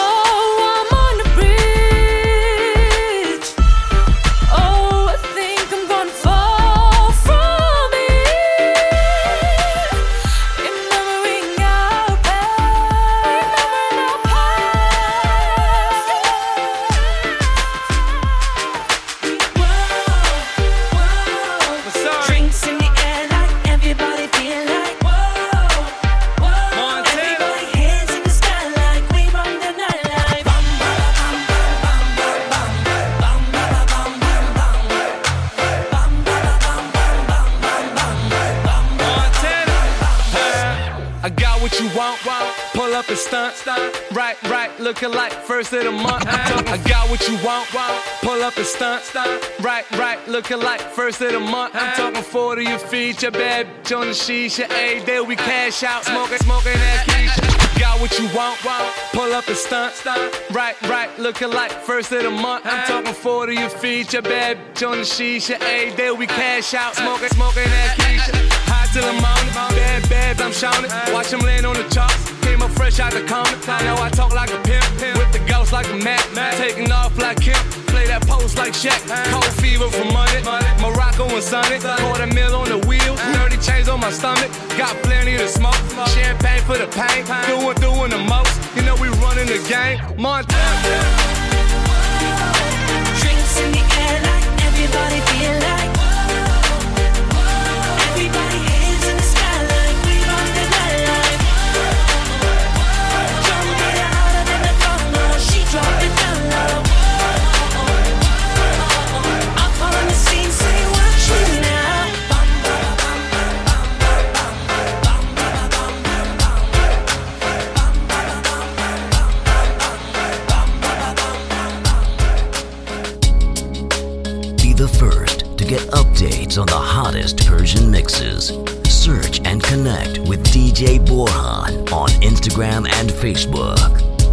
Right, right, looking like first of the month. I got what you want, pull up and stunt. Right, right, looking like first of the month. I'm talking forty a feature, bad bitch on the shisha. Every day we cash out, smoking, smoking that keisha. Got what you want, pull up and stunt. Right, right, looking like first of the month. I'm talking forty a feature, bad bitch on the shisha. Every day we cash out, smoking, smoking that keisha. Hot still I'm on it. Bad, bad, I'm shouting. Watch him land on the chops. Came up fresh out the corner. I know I talk like a pimp. With the ghost like a Mac. Taking off like Kemp. Play that post like Shaq. Cold fever for money. Morocco and Sunny. Quarter mil on the wheel. thirty chains on my stomach. Got plenty to smoke. Champagne for the pain. Doing, doing the most. You know we running the game. Montana. Drinks in the air like everybody feel like. Everybody hands in the sky like we run the nightlife. Don't get it harder than the thunder. She dropped it down low. Up on the scene, say watch me now. The first to get updates on the hottest Persian mixes. Search and connect with دی جی Borhan on Instagram and Facebook.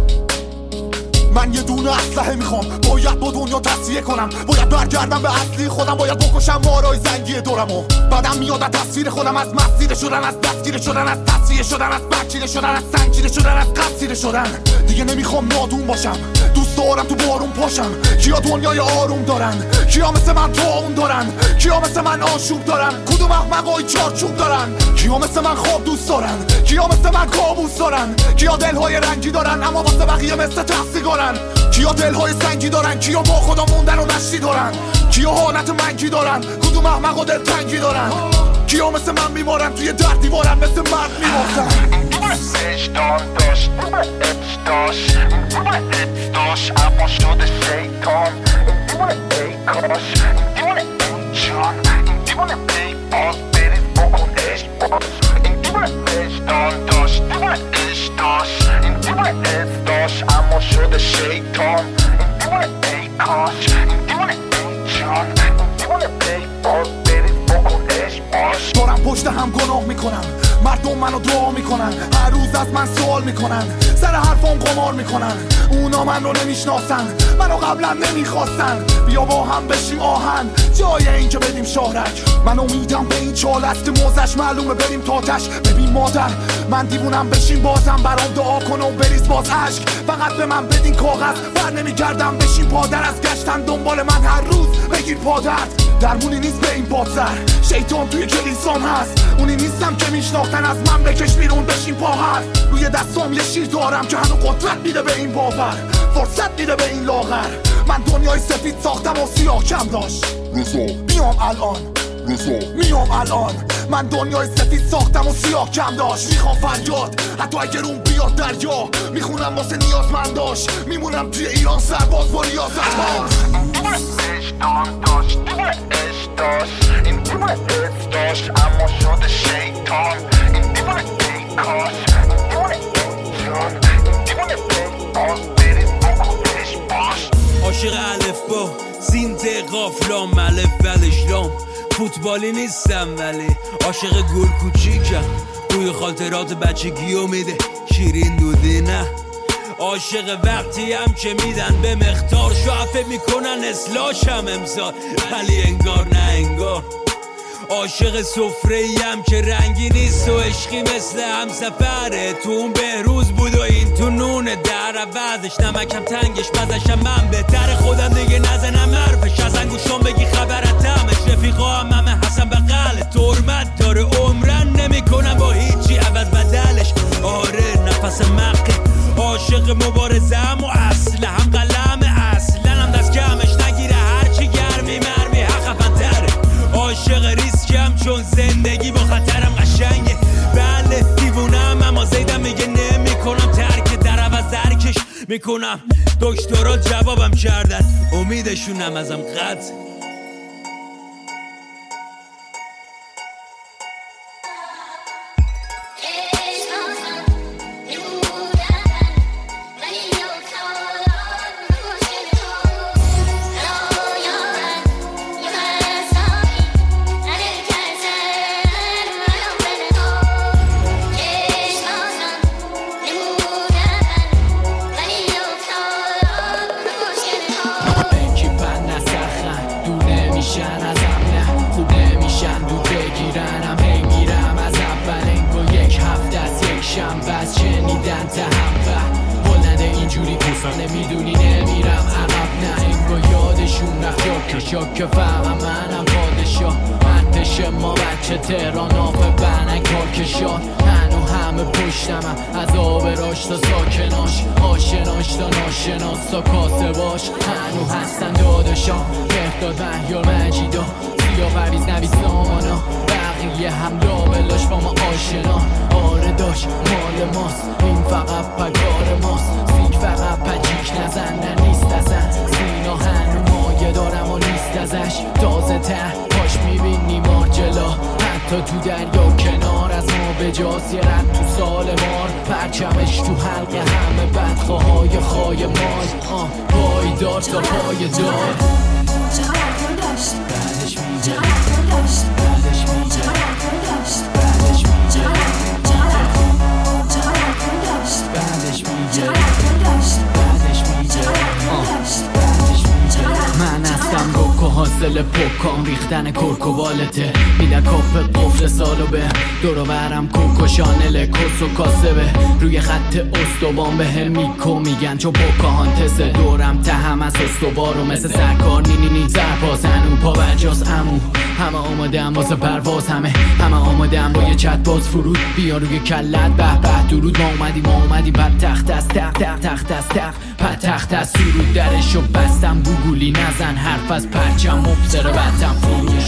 من یه دونه اسلحه میخوام، باید با دنیا تصفیه کنم، باید برگردم به اصلی خودم، باید بکشم مارای زنگی دورمو. بعدم میاد از تصویر خودم، از مسیر شدن، از دستگیر شدن، از تصفیه شدن، از بچیده شدن، از سنگیده شدن، از قصیده شدن. دیگه نمیخوام نادون باشم، دوست دارم تو بارون پاشم. کیا دنیای آروم دارن، کیا مثل من طاعون دارن، کیا مثل من آشوب دارن، کدوم احمقای چارچوب دارن، کیا مثل من خواب دوست دارن، کیا مثل من کابوس دارن، کیا دلهای رنگی دارن اما واسه بقیه مثل تفسیگارن، کیا دلهای سنگی دارن، کیا با خدا موندن و نشتی دارن، کیا حالت منگی دارن، کدوم احمق و دلتنگی دارن، کیا مثل من بیمارن توی در دیوارن مثل مرد میمردن. وجدان داشت اتش داشت اتش داشت اما شده شیطان. این دیوانه ای کاش، این دیوانه ای جان، این دیوانه ای باز برید بکن عشق باز. این دیوانه وجدان داشت دیوانه عشق داشت، این دیوانه اتش داشت اما شده شیطان. این دیوانه ای کاش، این دیوانه ای جان، این دیوانه ای باز برید بکن عشق باز. دارم پشت هم گناه میکنم، مردم منو دعا میکنن، هر روز از من سوال میکنن، سر حرفام قمار میکنن. اونا من رو نمیشناسن، منو قبلا نمیخواستن. بیا با هم بشیم آهن جای این که بدیم شهرک. من امیدم به این چال است که موزش معلومه بریم تاتش. ببین مادر من دیوونم، بشین بازم برام دعا کن و بریز باز عشق. فقط به من بدین کاغذ، بر نمیگردم بشین پادر. از گشتن دنبال من هر روز بگیر پادرد. درمونی نیست به این پادزر، شیطان توی کلیسام هست. اونی نیستم که میشناختن، از من بکش بیرون بشین پا حرف. روی دستام یه شیر دارم که هنو قدرت میده به این باور، فرصت میده به این لاغر. من دنیای سفید ساختم و سیاه کم داشت. میام الان میام الان من دنیای سفید ساختم و سیاه کم داشت. میخوام فریاد حتی اگر اون بیاد دریا، میخونم واسه نیازمنداش. میمونم توی ایران سرباز با ریاضت ها. وجدان داشت دیوانه عشق داشت، این دیوانه عشق داشت اما شده شیطان. این دیوانه ای کاش، این دیوانه ای جان، این دیوانه ای باز برید بکن عشق باش. عاشق الف با سینت قافلام ملف ولشلام. فوتبالی نیستم ولی عاشق گل کوچیکم، بوی خاطرات بچگیو میده شیرین دودی نه. عاشق وقتی هم که میدن به مختار، شعفه میکنن اصلاحشم امسال ولی انگار نه انگار. عاشق سفره‌ای هم که رنگی نیست و عشقی مثل هم سفره. تو اون بهروز بود و این تو نونه، در عوضش نمکم تنگش مزشم من بهتر. خودم دیگه نزنم حرفش، از انگوشام بگی خبرت همش. رفیقا هم همه حسن بغل ترمت داره، عمرن نمی کنم با هیچی عوض بدلش. آره نفس مقی عاشق مبارزم و اصل هم قلم اصلا هم دست کمش نگیره، هرچی گرمی مرمی حق خطره. عاشق ریسکم چون زندگی با خطرم قشنگه. بله دیوونم اما زیدم میگه نمی کنم ترک، در عوض درکش میکنم. دکترها جوابم کردن، امیدشونم ازم قطع. میشم بس شنیدن تحمه بلند اینجوری گفتم نمیدونی نمیرم عقب نه انگو یادشون رفت یا که شاک فهمم منم پادشاه ارتش ما بچه تهران آف بنک کارکشان هنو همه پشتمم از آب راش تا ساکناش آشناش تا ناشناس تا کاسه باش هنو هستن داداشام بهداد مهیار مجیدا سیا پریز نوی سامانا بقیه هم دابلاش با ما آشنا آره داشت مال ماست این فقط پگار ماست سیک فقط پجیک نزن نه نیست ازن سینا هنو مایه دارم و نیست ازش تازه ته پاش میبینی مارجلا حتی تو دریا کنار از ما به جاست یه رد تو سال مار پرچمش تو حلقه همه بدخواهای خای مال آه پایدار تا پای دار بعدش میگه بعدش میگه بعدش میگه بعدش میگه بعدش میگه من هستم روکو حاصل پوکام ریختن کرکوالته میده کاپ قفل سالو به دورو برم کوکو شانل کس و کاسبه روی خط استوان به هم میکو میگن چو پوکاهانتسه دورم ته هم از استوارو مثل سرکار نی نی نی زرپاس هنو پا برجاز امو همه آماده هم واسه پرواز همه همه آماده هم با یه چت باز فرود بیا روی کلت به به درود ما اومدی ما اومدی بعد تخت از تخت تخت تخت از تخت پد تخت از سرود درشو بستم گوگولی نزن حرف از پرچم مبصره بدم فروش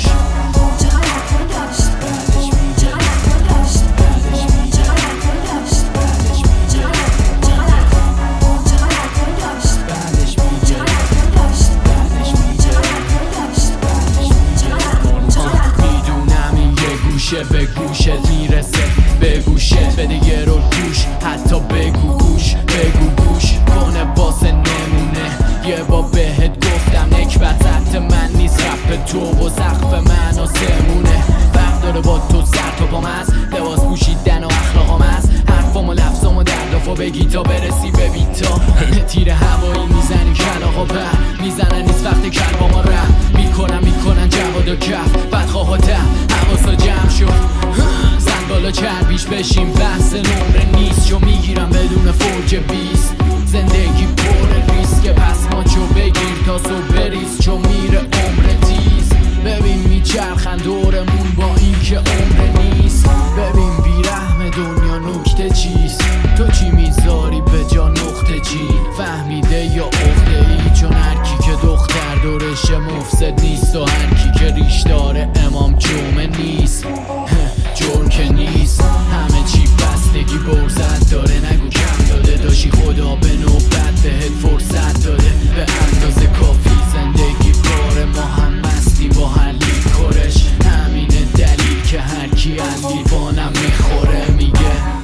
به گوشت میرسه به گوشت بده یه رو گوش حتی بگو گوش بگو گوش کنه باسه نمونه یه با بهت گفتم نکبت حت من نیست رپ تو و سقف من و سمونه فرق داره با تو سر تو پام از لباس پوشیدن و اخلاقام از حرفام و لفظام و دردافا بگی تا برسی به بیتا تیر هوایی میزنی کلاغا پر میزنن نیست وقت کل با ما رم میکنن میکنن جواد و کف بدخواه ته حواسا جمع شد زن بالا چربیش بشیم بحث نمره نیست چو میگیرم بدون فرج بیست زندگی پر ریسک پس ما چو بگیر تا سو بریز چو میره عمر تیز ببین میچرخن دورمون با این که عمر نیست ببین بیرحم دنیا نکته چیست تو چی میذاری به جا نقطه چی فهمیده یا عقده ای چون هرکی که دختر دورش مفسد نیست و هرکی که ریش داره امام جمعه نیست جرم که نیست همه چی بستگی برزت داره نگو کم داده داشی خدا به نوبت بهت فرصت داده به اندازه کافی زندگی باره ما هم مستی با هر لیکورش همینه دلیل که هرکی از لیوانم میخوره میگه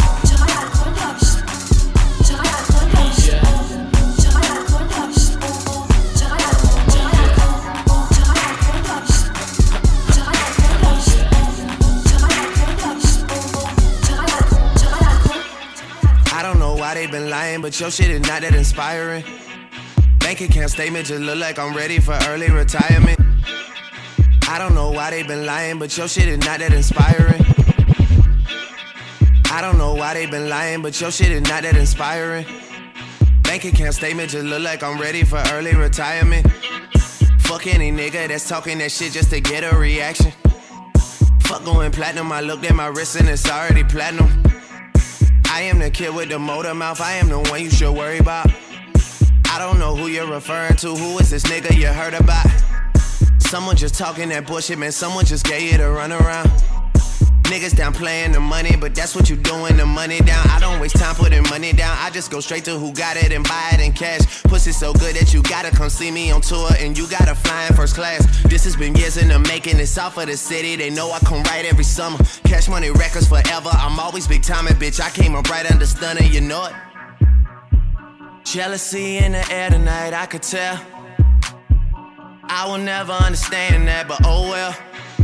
They been lying, but your shit is not that inspiring. Bank account statement just look like I'm ready for early retirement. I don't know why they been lying, but your shit is not that inspiring. I don't know why they been lying, but your shit is not that inspiring. Bank account statement just look like I'm ready for early retirement. Fuck any nigga that's talking that shit just to get a reaction. Fuck going platinum, I looked at my wrist and it's already platinum. I am the kid with the motor mouth, I am the one you should worry about. I don't know who you're referring to, who is this nigga you heard about? Someone just talking that bullshit, man, someone just gave you the runaround. Niggas down playing the money, but that's what you doing, the money down. I don't waste time putting money down, I just go straight to who got it and buy it in cash. Pussy so good that you gotta come see me on tour and you gotta fly in first class. This has been years in the making, it's off of the city, they know I come right every summer. Cash Money Records forever, I'm always big timing, bitch, I came up right under stunner, you know it. Jealousy in the air tonight, I could tell. I will never understand that, but oh well.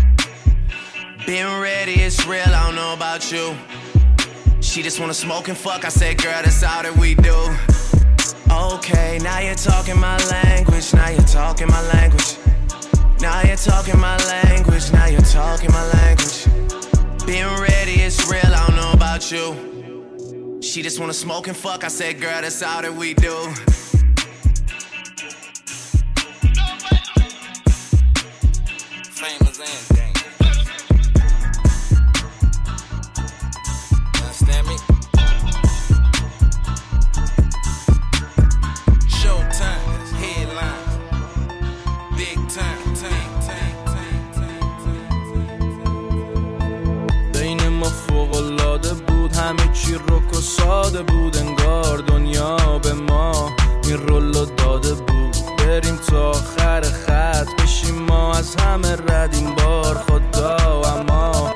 Been ready, it's real, I don't know about you. She just wanna smoke and fuck, I said girl, that's all that we do. Okay, now you're talking my language, now you're talking my language. Now you're talking my language, now you're talking my language. Been ready, it's real, I don't know about you. She just wanna smoke and fuck. I said, girl, that's all that we do. Famous and dangerous. Understand me? Showtime, headline, big time, time, time, time, time, time. بین ما فوق‌العاده بود، همه چی رک و ساده بود، انگار دنیا به ما این رولو داده بود. بریم تا آخر خط بشیم ما از همه رد این بار خدا، اما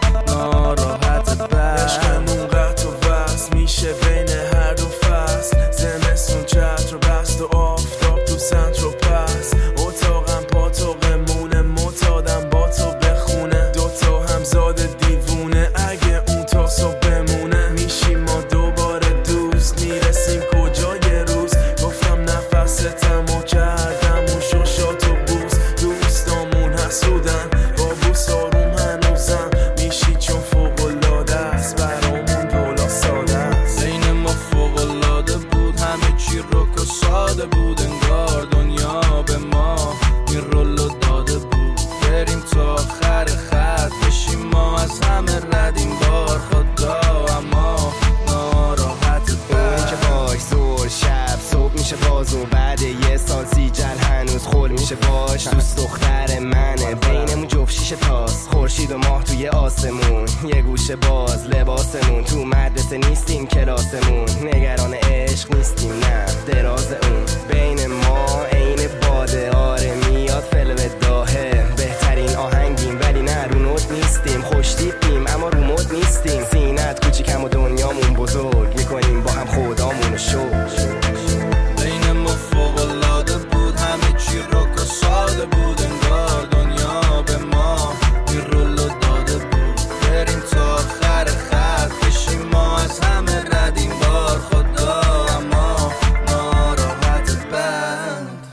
ناراحت بر عشقمون قطع و وصل میشه بین هر دو فصل. زمستون چتر بست و آفتاب تو سنتر و پس. اتاقم پاتوقمونه معتادم با تو بخونه. دوتا همزاد دیوونه اگه اون تا صبح بمونه. میشیم ما دوباره دوست، میرسیم کجا یه روز. گفتم نفستم و کردم و شوشات و بوس. دوستامون حسودن با بوس آروم هنوزم. میشی چون فوق‌العاده است برامون دولا ساده است. بین ما فوق‌العاده بود، همه چی رک و ساده بود، انگار دنیا به ما این رولو داده بود. بریم تا آخر خط بشیم ما از همه رد این بار خدا، اما ناراحت اون که باش زور شب صبح میشه باز و بعد یه سال سیجل هنوز خور میشه باش. دوست دختر منه بینمون جفت شیشه تاس. خورشید و ماه توی آسمون، یه گوشه باز لباسمون. تو مدرسه نیستیم کلاسمون، نگران عشق نیستیم نه دراز اون. بین ما عین باده آره میاد فلو داهه. بهترین آهنگیم ولی نه رو نوت نیستیم. خوش تیپیم اما رو مود نیستیم. سینت کوچیکم و دنیامون بزرگ، میکنیم با هم خدامونو شکر. بین ما فوق‌العاده بود، همه چی رک و ساده بود، انگار دنیا به ما این رولو داده بود. بریم تا آخر خط بشیم ما از همه رد این بار خدا، اما ناراحت بند.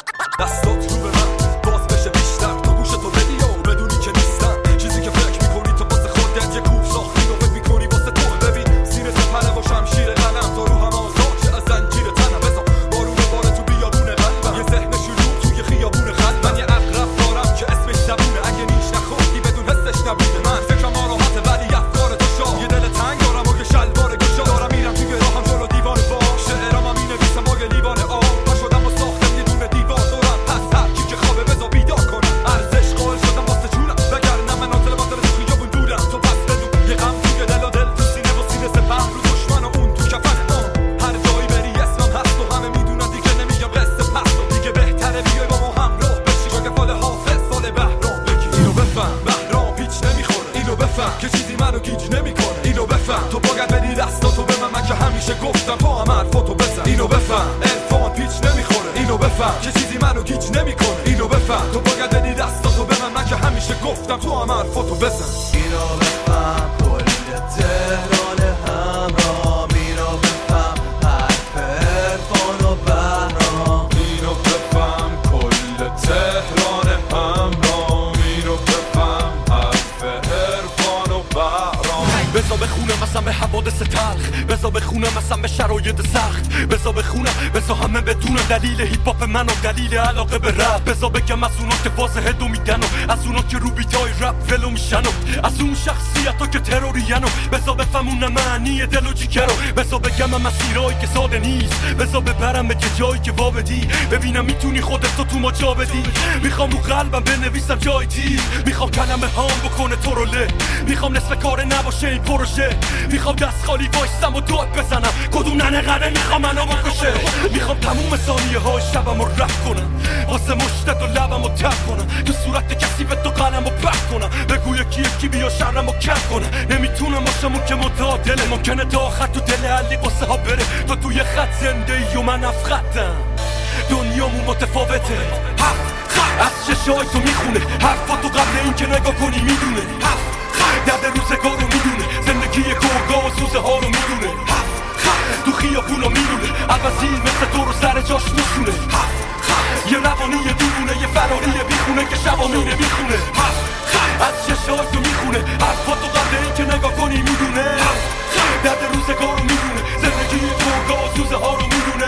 دستات رو به من باز بشه بیشتر، تو گوشتو بدی و بدونی که نیستم. چیزی که فکر میکنی تو واسه خودت یه کوه ساختی و فکر میکنی واسه تو. ببین سینه سپره و شمشیر قلم، تو رو هم آزاد چه از زنجیر تنم. بزا بارون باره تو بیابون قلبم، یه ذهن شلوغ توی خیابون خلبم. من یه عقرب دارم که اسمش زبونه، اگه نیش نخوردی بدون حسش نبوده. من فکرم ناراحته ولی افکار تو شاه. یه دل تنگ دارم و یه شلوار گشا دارم، میرم توی راهم جلو دیوار با. شعرام هم مینویسم با یه لیوان آب. من شدم و ساختم یه دونه دیوار دورم. پس هر کی که خوابه بزا بیدار کنم. ارزش قائل شدم واسه جونم، وگرنه من آتل باطل تو خیابون دورم. تو پس بدون یه غم توی دل و دل، تو سینه و سینه سپر رو دشمن و اون تو کفن. هر جایی بری اسمم هست و همه میدونن دیگه نمیگم قصه پست. و دیگه بهتره بیای با ما همراه بشی. جای فال حافظ سال بهرام بگی. اینو بفهم بهرام پیچ نمیخوره. اینو بفهم که چیزی منو گیج نمیکنه. اینو بفهم تو باید بدی دستاتو به من، من که همیشه گفتم تو هم حرفاتو بزن. اینو بفهم عرفان پیچ نمیخوره. اینو بفهم که چیزی منو گیج نمیکنه. اینو بفهم تو باید بدی دستاتو به من، من که همیشه گفتم تو هم حرفاتو بزن. اینو بفهم کل تهران همراه. اینو بفهم حرف عرفان و بهرام. اینو بفهم کل تهران همراه. اینو بفهم حرف عرفان و بهرام. بزا بخونم اصلا به حوادث تلخ، بزا بخونم اصلا به شرایط سخت، بزا بخونم بزا همه بدون دلیل هیپ هاپ من و دلیل علاقه به رپ. بزا بگم از اونا که واضحه دو میدن و از اونا که رو بیتای رپ ولو میشن و از اون شخصیت ها که ترورین و بزا بفهمونم معنی دل و جیگر و بزا بگم هم مسیرهایی که ساده نیست. بزا ببرم به جایی که وابدی، ببینم میتونی خودت تو ما جا بدی. میخوام رو قلبم بنویسم جای تیر، میخوام کلمه هام بکنه تو رو له. میخوام نصف کار نباشه این پروژه، میخوام دست خالی وایستم و داد بزنم. کدوم ننه قره میخوام منو بکشه. میخوام تموم ثانیه های شبم رو رفت کنم، واسه مشتت و لبم رو تف کنم. تو صورت کسی به تو قلم رو پف کنم، بگو یکی یکی بیا شرم رو کف کنم. نمیتونم باشم اون که متعادله، ممکنه تا آخر تو دل علی قصه ها بره. تو توی خط زنده ای و من اف خطم، دنیامون متفاوته. هفت خط از چشای تو میخونه، حرفاتو قبل این که نگاه کنی میدونه. هفت خط درد روزگار رو میدونه، زندگی گرگا و سوزه ها رو میدونه. هفت خط تو خیابون رو میدونه، عوضی مثل تو رو سر جاش میشونه. هفت خط یه روانی یه دونه، یه فراری بیخونه که شبا مینه میخونه. هفت خط از چشای تو میخونه، حرفاتو قبل این که نگاه کنی میدونه. هفت خط درد روزگار رو میدونه، سوزه ها رو میدونه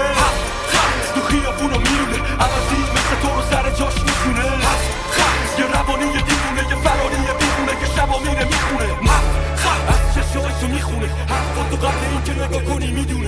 تو خیابونو میدونه عوضی مثل تو رو سر جاش میشونه یه روانی یه دیوونه یه فراری یه بیخونه که شبا میره میخونه از چشایش رو میخونه حرفات تو قبل این که نگاه کنی میدونه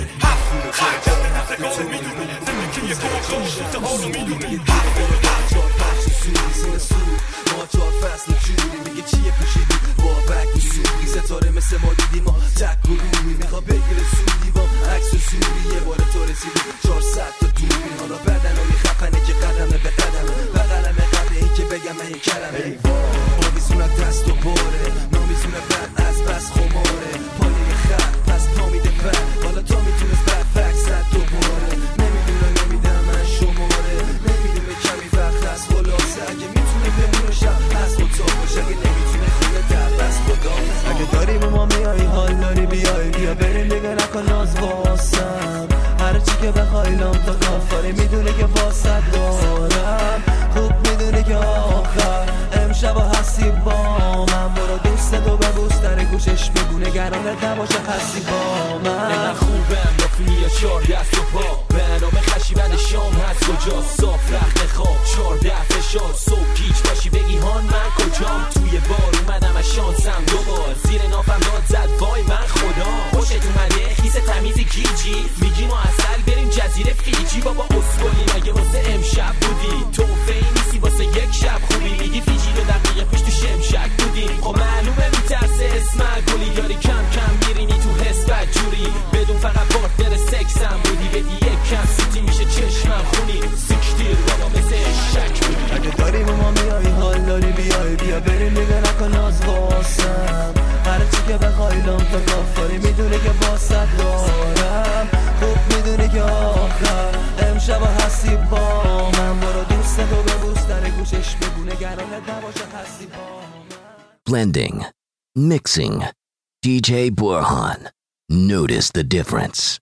جد نزگاه رو میدونه زندگی یه گوگاه سوزه ها رو میدونه چهار پخش سوری زیر سور ما چهار فصل جوری میگه چیه پوشیدی با بک و سوری ستاره مثل ما دیدی ما تک و روی میخوا بگیره سودی با عکس و سوری یه بار تو رسیدی چهارصد تا دوربین حالا بدنهای خفنه که قدمه به قدمه بغلمه قبل این که بگم من این کلمه آویزونت دست و باره نامیزونه بد از بس خماره پایه خط پس پا میده بد حالا تا میتونست بد فک زد دوباره نمیدونه نمیدم من شماره نمیدونه کمی وقت از خلاصه اگه میتونه بمونه شب از خود تا باشه اگه نمیتونه خونه در بس خدا اگه داری با ما میایی حال داری بیای بیا بریم دیگه نکن ناز واسم هر چی که بخوای لام تا کافاری میدونه که واسد دارم خوب میدونه که آخر امشب هستی با من برو دوست تو ببوس در گوشش بگو نگرانت نباشه هستی با من نه خوبم با فیلیا چار دست و پا به نام خشیبند شام هست کجا صاف رخت خواب چارده فشار صبح گیج باشی بگی هان من کجام توی بار اومدم از شانسم دوبار زیر نافم داد زد وای من خدا خوشت اومده خیس تمیز گیجی میگی ما اصل بریم جزیره فیجی بابا اسکولی مگه واسه امشب بودی توفه ای نیستی واسه یک شب خوبی میگی فیجی رو دقیقه پیش تو شمشک بودی خب معلومه میترسه اسم گلی یاری کم کم میرینی تو حس بدجوری بدون فقط پارتنر سکسم بودی بدی یک کم سوتی میشه چشمم خونی سیکشتیر بابا مثل شک بودی اگه داری با ما میایی حال داری بیای بیا بریم دیگه نکن ناز واسم هر چی که بخوای لام تا کافاری میدونه که واسد دارم خوب میدونه که آخر امشب هستی با من برو دوست تو ببوس در گوشش بگو نگرانت نباشه هستی با من Blending, mixing, D J Borhan. Notice the difference.